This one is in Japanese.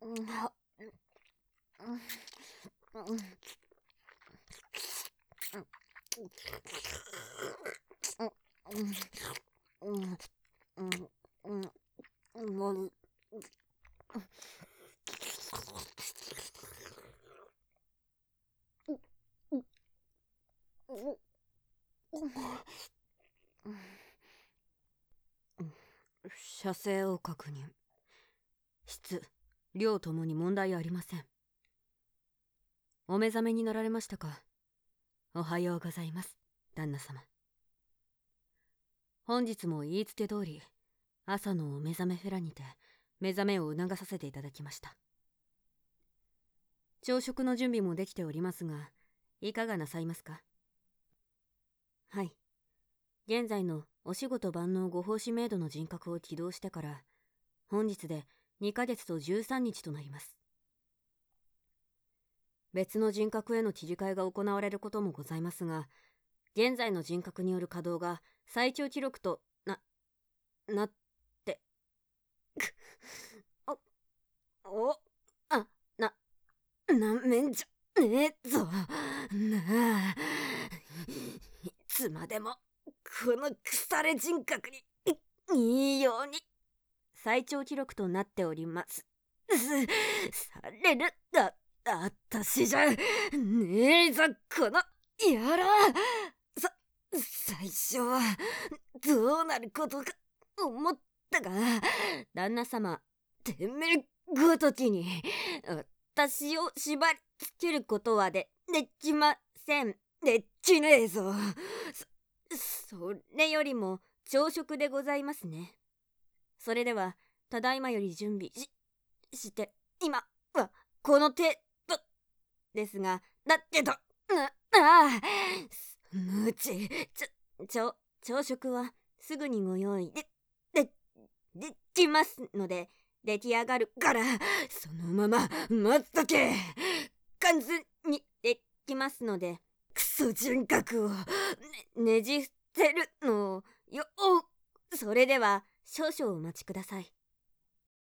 射精を確認。質、量ともに問題ありません。お目覚めになられましたか？おはようございます、旦那様。本日も言いつけ通り、朝のお目覚めフェラにて目覚めを促させていただきました。朝食の準備もできておりますが、いかがなさいますか？はい。現在のお仕事万能ご奉仕メイドの人格を起動してから、本日で2ヶ月と13日となります。別の人格への切り替えが行われることもございますが、現在の人格による稼働が最長記録となって、なめんじゃねえぞ。なあ、いつまでもこの腐れ人格にいいように。最長記録となっております。されるあたしじゃねえぞ、この野郎。最初はどうなることか思ったが、旦那様、てめえごときに私を縛りつけることはできません。できねえぞ。それよりも朝食でございますね。それではただいまより準備して今はこの程度ですが、だけどそのうち朝食はすぐにご用意できますので、出来上がるからそのまま待っとけ。完全にできますので、クソ人格をねじ伏せるのよ。それでは少々お待ちください。